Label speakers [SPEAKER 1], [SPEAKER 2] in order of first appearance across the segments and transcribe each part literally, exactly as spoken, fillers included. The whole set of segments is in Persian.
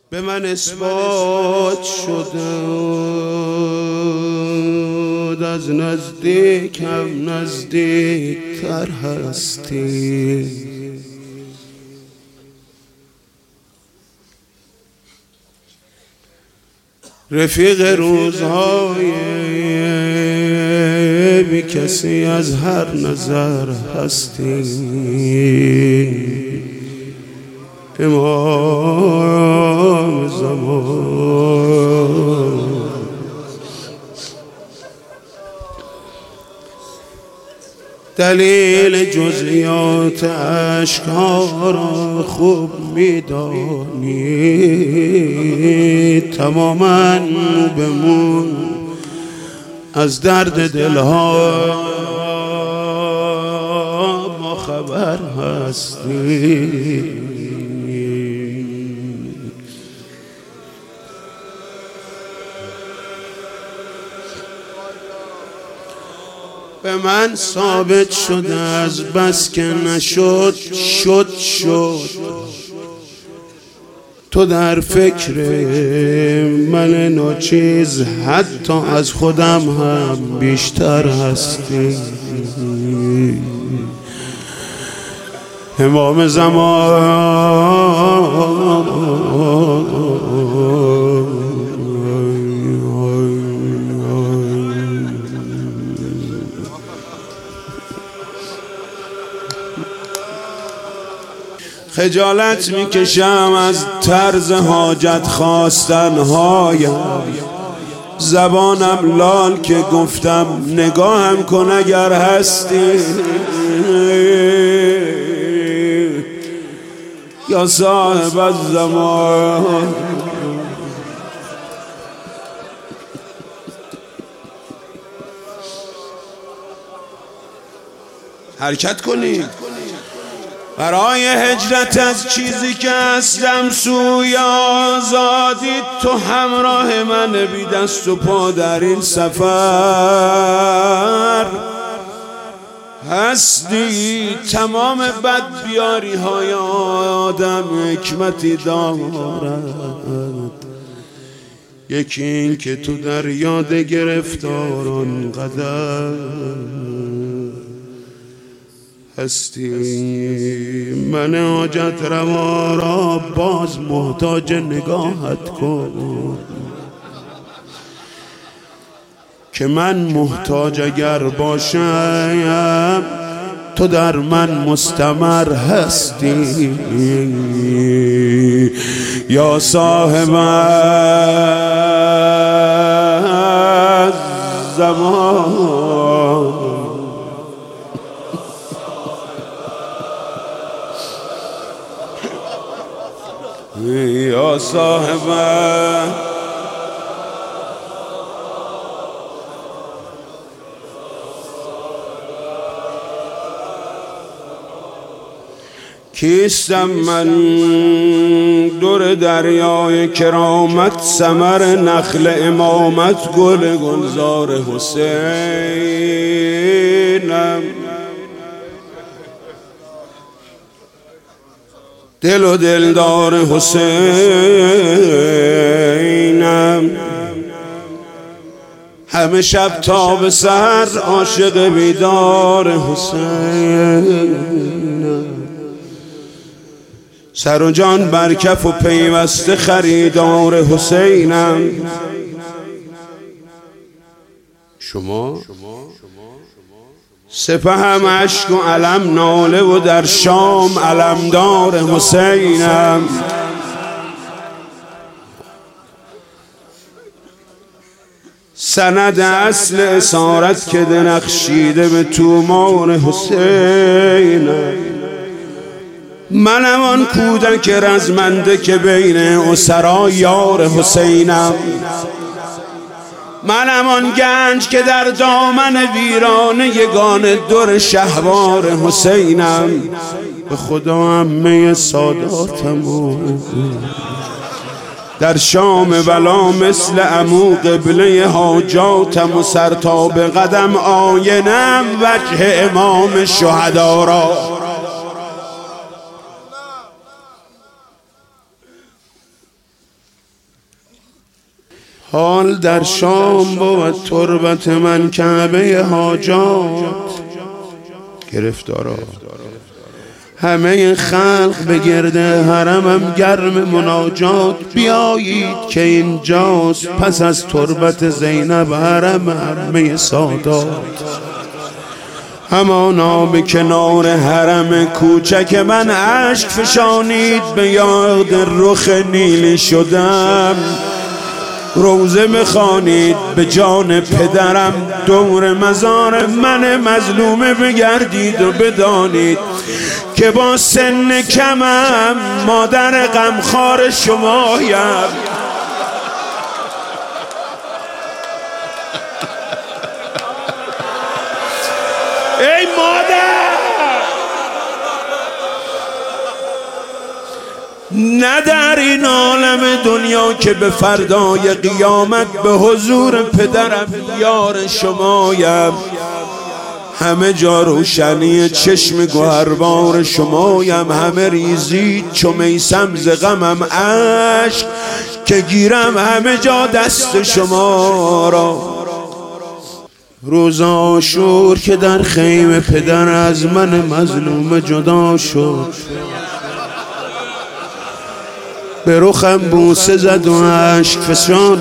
[SPEAKER 1] به من اثبات شده از نزدیکم نزدیکتر هستی. رفیق روزهای بی کسی از هر نظر هستی. امام زمان دلیل جزئیات اشک‌ها را خوب می‌دانی. تماماً به مو از درد دلها با خبر هستی. به من ثابت شده از بس که نشد شد شد. تو در فکر من ناچیز حتی از خودم هم بیشتر هستی. امام زمان خجالت میکشم از طرز حاجت خواستنهایم. زبانم لال که گفتم نگاهم کن اگر هستی. یا صاحب الزمان حرکت کنی برای هجرت از چیزی که هستم سوی آزادی. تو همراه من بی دست و پا در این سفر هستی. تمام بدبیاری های آدم حکمتی دارد. یکی این که تو در یاد گرفتاران قدر هستی. من حاجت روا را باز محتاج نگاهت کن که من محتاج اگر باشم تو در من مستمر هستی. یا صاحب الزمان یا صاحب کیستم من دور دریای کرامت ثمر نخل امامت گل گلزار حسینم. دل و دلدار حسینم. همه شب تا به سحر عاشق بیدار حسینم. سر و جان بر کف و پیوسته خریدار حسینم. شما سپهم عشق و علم ناله و در شام علمدار حسینم. سند اصل اسارت که درخشیده به تومار حسینم. منم آن کودک رزمنده که بین اسرا یار حسینم. منم آن گنج که در دامن ویرانه یگان در شهوار حسینم. به خدا عمه ساداتم در شام ولا مثل عمو قبله حاجاتم و سر تا به قدم آینم وجه امام شهدا را. حال در شام بود تربت من کعبه حاجات گرفتارا، همه خلق به گرده حرمم گرم مناجات. بیایید که اینجاست پس از تربت زینب حرم همه سادات. همانا به کنار حرم کوچک من اشک فشانید، به یاد رخ نیلی شدم روزه بخوانید. به جان پدرم دور مزار من مظلومه بگردید و بدانید که با سن کمم مادر غمخوار شمایم. ای مادر، نه در این عالم دنیا که به فردای قیامت به حضور پدرم یار شمایم. همه جا روشنی چشم گوهربار شمایم. همه ریزید چو میسم ز غمم اشک که گیرم همه جا دست شما را. روز عاشور که در خیمه پدر از من مظلوم جدا شد، به رخم بوسه زد و اشک فشان،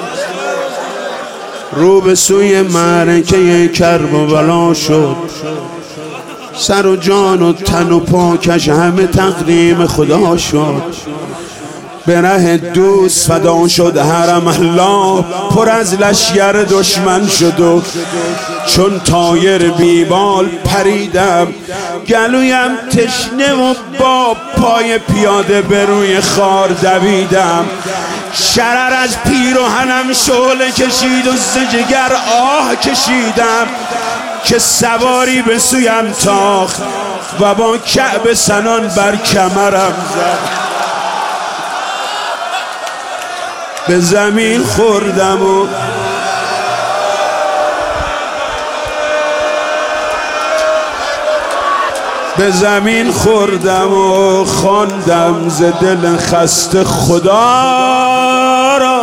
[SPEAKER 1] رو به سوی معرکه کرب و بلا شد. سر و جان و تن و پاکش همه تقدیم خدا شد. به ره دوست فدا شد حرم الله، پر از لشگر دشمن شد و چون طایر بیبال پریدم. گلویم تشنه و با پای پیاده به روی خار دویدم. شرر از پیراهنم شعله کشید و ز جگر آه کشیدم که سواری به سویم تاخت و با کعب سنان بر کمرم زد. به زمین خوردم و به زمین خوردم و خواندم ز دل خسته خدا را.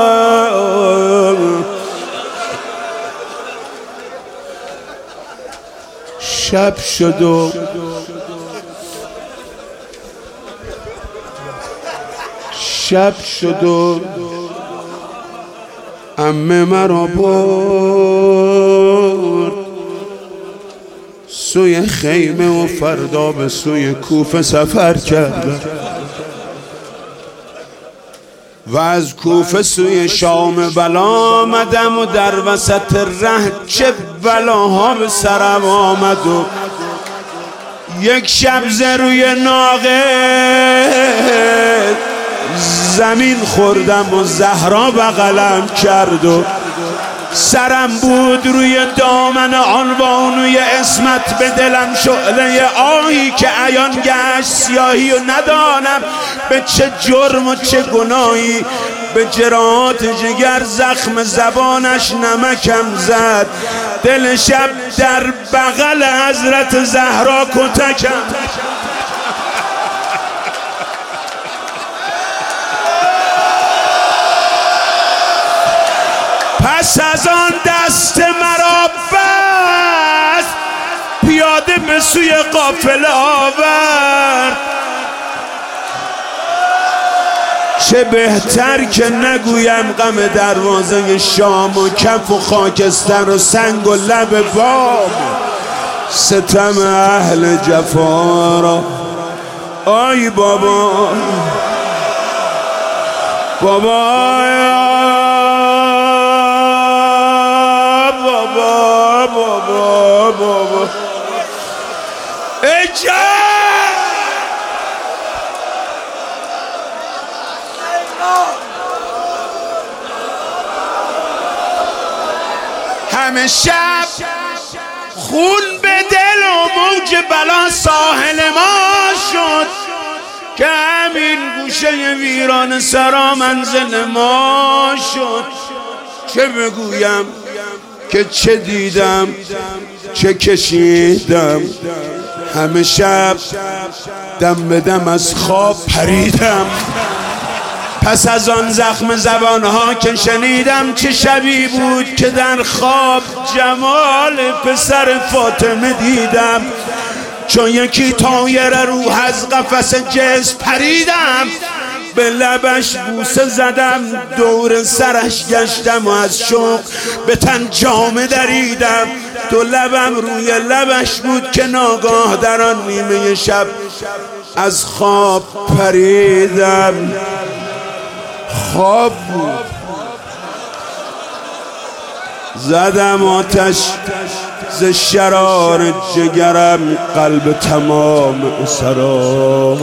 [SPEAKER 1] شب شد و شب شد و عمه مرا برد سوی خیمه و فردا به سوی کوفه سفر کردم و از کوفه سوی شام بلا آمدم و در وسط ره چه بلاها به سرم آمد و یک شب ز روی ناقه زمین خوردم و زهرا بغلم کرد و سرم بود روی دامن آن بانوی اسمت. به دلم شعله آهی که عیان گشت سیاهی و ندانم به چه جرم و چه گناهی. به جراحات جگر زخم زبانش نمکم زد. دل شب در بغل حضرت زهرا کتکم. پس از آن دست مرا بست پیاده به سوی قافله آورد. چه بهتر که نگویم غم دروازه شام و کف و خاکستر و سنگ و لب بام ستم اهل جفا را. آی بابا بابا بابا بابا بابا ای جان همه شب خون به دل و موج بلا ساحل ما شد که همین گوشه ویران سرا منزل ما شد. چه بگویم که چه دیدم چه کشیدم. همه شب دم به دم از خواب پریدم پس از آن زخم زبانها که شنیدم چه شبی بود که در خواب جمال پسر فاطمه دیدم. چون یکی طایر روح از قفس جسم پریدم، به لبش بوسه زدم، دور سرش گشتم و از شوق به تن جامه دریدم. دو لبم روی لبش بود که ناگاه در آن نیمه شب از خواب پریدم. خواب بود. زدم آتش ز شرار جگرم، قلب تمام سرا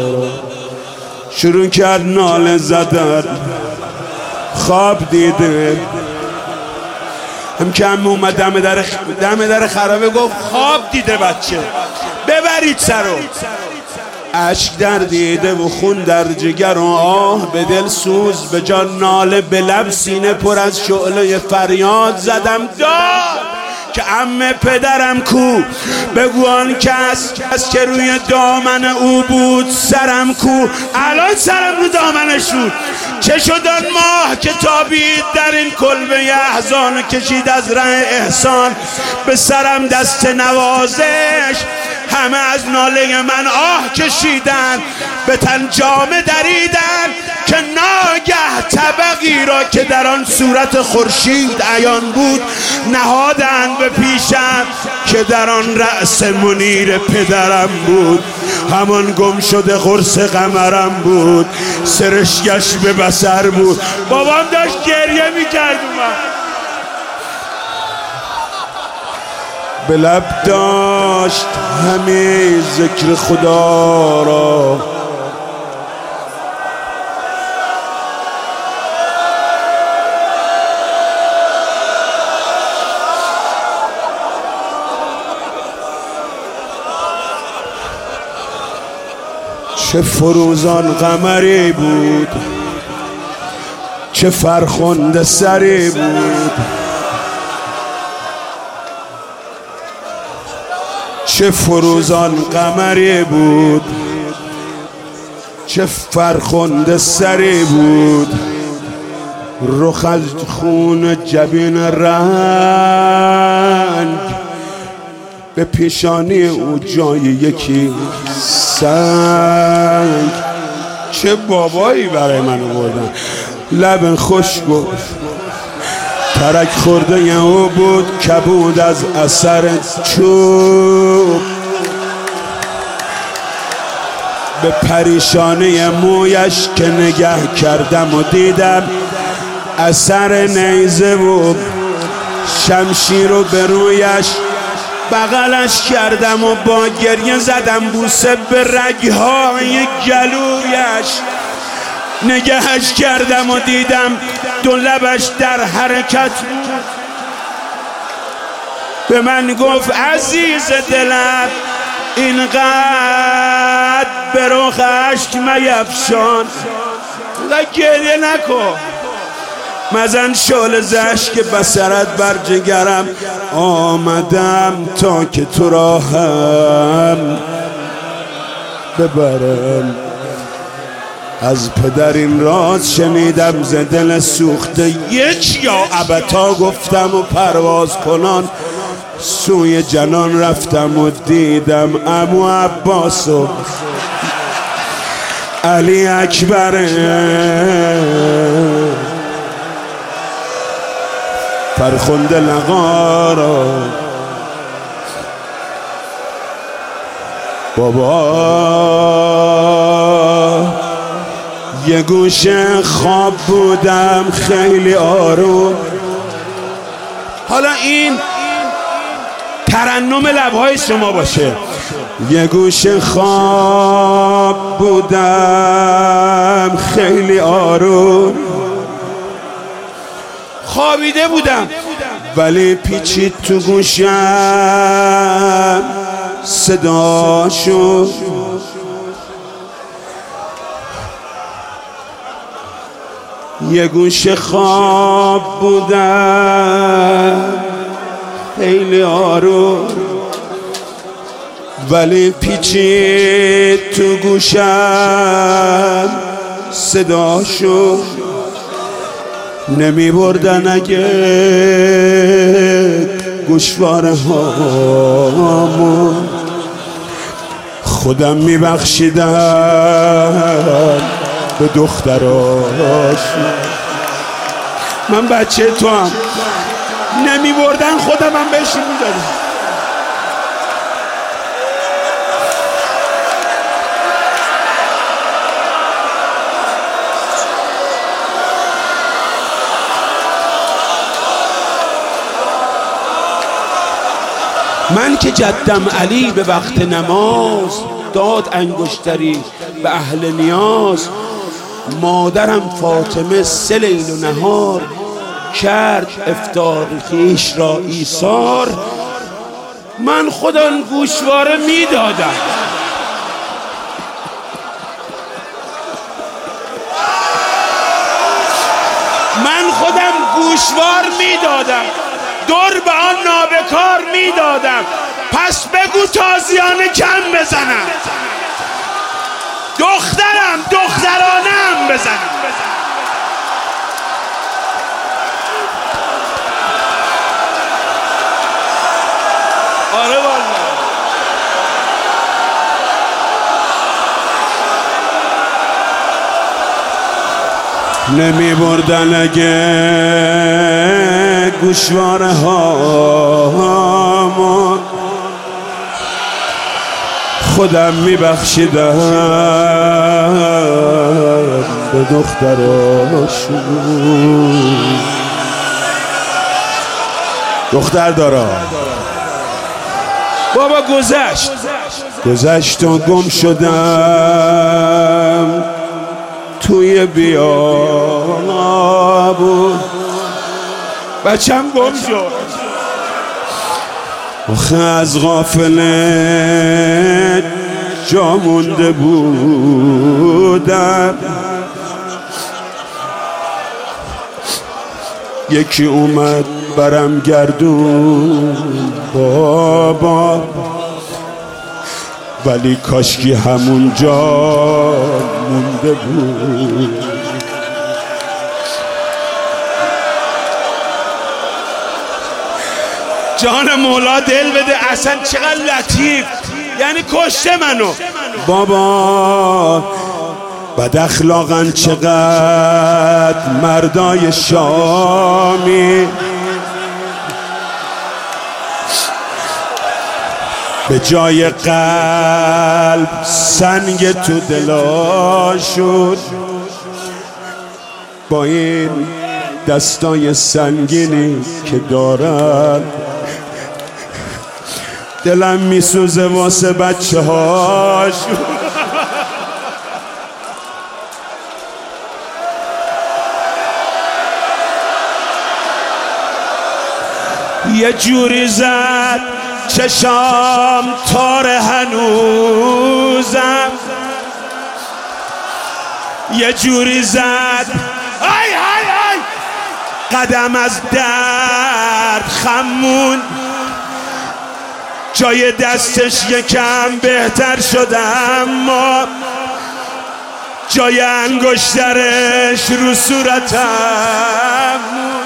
[SPEAKER 1] شروع کرد ناله زدن. خواب دیده. هم که هم اومد دم در دم در خرابه گفت خواب دیده بچه، ببرید سرو. اشک در دیده و خون در جگر و آه به دل سوز، به جان ناله، به لب سینه پر از شعله فریاد زدم داد که عمه پدرم کو، بگو آن کس کس که روی دامن او بود سرم کو. الان سرم رو دامنش بود. چه شد آن ماه که تابید در این کلبه احزان، کشید از ره احسان به سرم دست نوازش. همه از ناله من آه کشیدن، به تن جامه دریدن که ناگه طبقی را که در آن صورت خورشید عیان بود نهادند به پیشم که در آن رأس منیر پدرم بود. همان گم شده قرص قمرم بود، سرشگش به بصر بود. بابام داشت گریه میکرد. به لب داشت همه ذکر خدا را، چه فروزان قمری بود، چه فرخنده سری بود، چه فروزان قمری بود، چه فرخنده سری بود. رخ از خون جبین رنگ، به پیشانی او جای یکی سنگ. چه بابایی برای من آوردن. لب خشک و ترک خورده او بود، کبود از اثر چوب. به پریشانی مویش که نگه کردم و دیدم اثر نیزه و شمشیر رو به رویش بغلش کردم و با گریه زدم بوسه به رگهای گلویش. نگهش کردم و دیدم دو لبش در حرکت بود. به من گفت عزیز دلم اینقدر به رخ اشک میفشان، و گریه نکن. مزن شعله ز اشک بصرت بر جگرم، آمدم تا که تو را هم ببرم. از پدر این راز شنیدم ز دل سوخته، یک یا ابتا گفتم و پرواز کنان سوی جنان رفتم و دیدم عمو عباس و علی اکبر فرخنده لقا را. بابا یه گوشه خواب بودم خیلی آروم. حالا این ترنم لبهای شما باشه. یه گوشه خواب بودم خیلی آروم، خوابیده بودم ولی پیچید تو گوشم صدا شد. یه گوشه خواب بودم خیلی آروم ولی پیچید تو گوشم صداشو نمی بردن اگه گوشواره هامون خودم می بخشیدم به دختراش. من بچه تو هم نمی بردن خودم هم بهشون می دادم. من که جدم علی به وقت نماز داد انگشتری به اهل نیاز، مادرم فاطمه سه لیل و نهار کرد افطار خویش را ایثار. من خودم گوشواره میدادم. من خودم گوشوار میدادم، دور به آن نابکار میدادم. پس بگو تازیانه کم بزنم، دخترم دخترانه هم بزنم. آره والله. نمی بردن اگه گوشواره هامون خودم می بخشیدم به دختراشون. دختر دارا بابا گذشت گذشت و گم شدم توی بیابون. بچم گم شد آخه از غافله جا مونده بودم. یکی اومد برم گردون بابا، ولی کاشکی همون جا مونده بود. جان مولا دل بده، اصلا چقدر لطیف، یعنی کشته منو بابا. بد اخلاقن چقدر مردای شامی، به جای قلب سنگ تو دلاشون. با این دستای سنگینی که دارن دلم میسوزه واسه بچه هاشون. یه جوری زد چشام تار هنوزم، یه جوری زد آی آی آی قدم از درد خمون. جای دستش یکم بهتر شده اما جای انگشترش رو صورتم.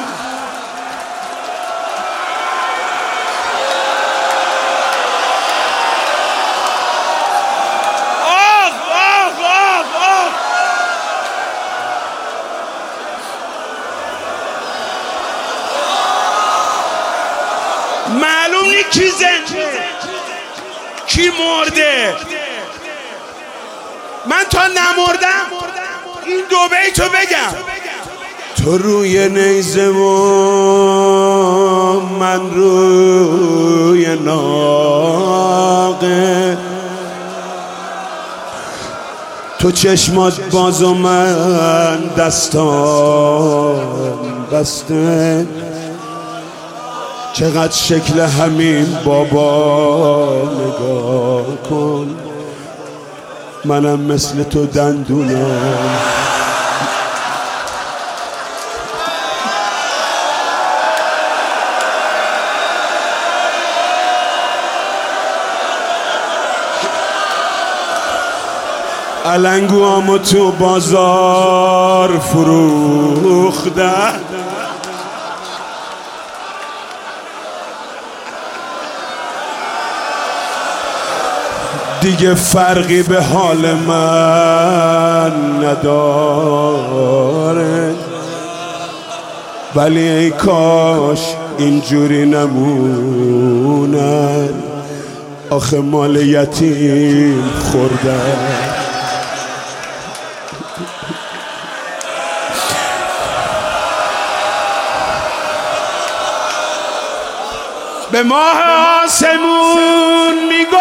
[SPEAKER 1] معلوم نی کی زنده کی مرده. من تا نمردم این دو بیتو بگم. تو روی نیزه و من روی ناقه، تو چشمات باز و من دستان بسته. چقدر شکل همین بابا نگاه کن، منم مثل تو دندونم. بلنگوامو تو بازار فروختن، دیگه فرقی به حال من نداره، ولی ای کاش اینجوری نمونن، آخه مال یتیم خوردن. به ماه آسمون میگم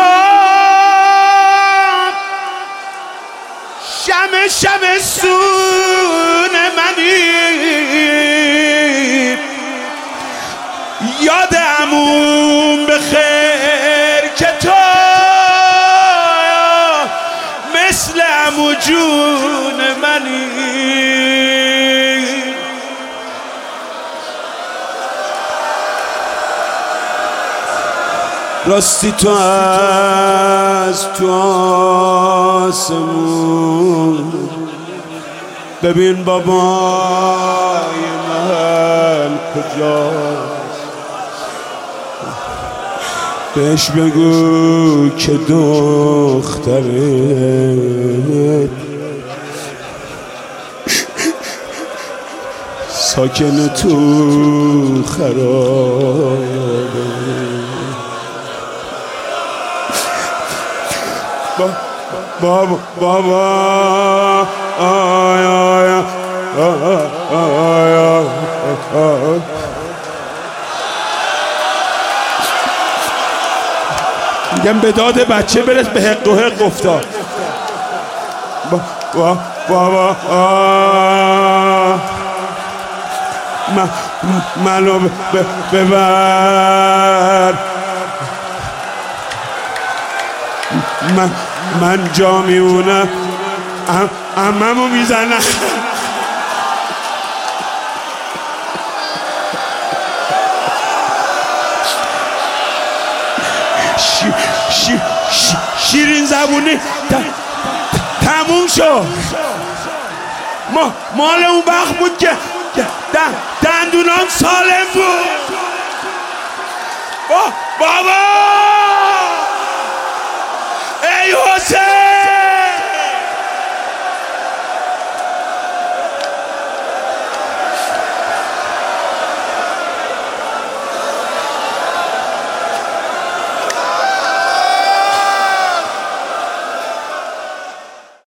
[SPEAKER 1] شمع شمع سون منی، یاد عموم به خیر که تو مثل عمو جون منی. راستی تو از تو آسمون ببین بابای من کجاست، بهش بگو که دختره ساکن تو خرابه. بابا بابا آی آی آی آی میگم به داد بچه برس، به حق و حق افتاد. بابا بابا منو ببر، من من جا میونم عممو میزنم. شی شی شی شیرین زبونی تموم شد. ما مال اون وقت بود که دندونام سالم بود. بابا ای حسین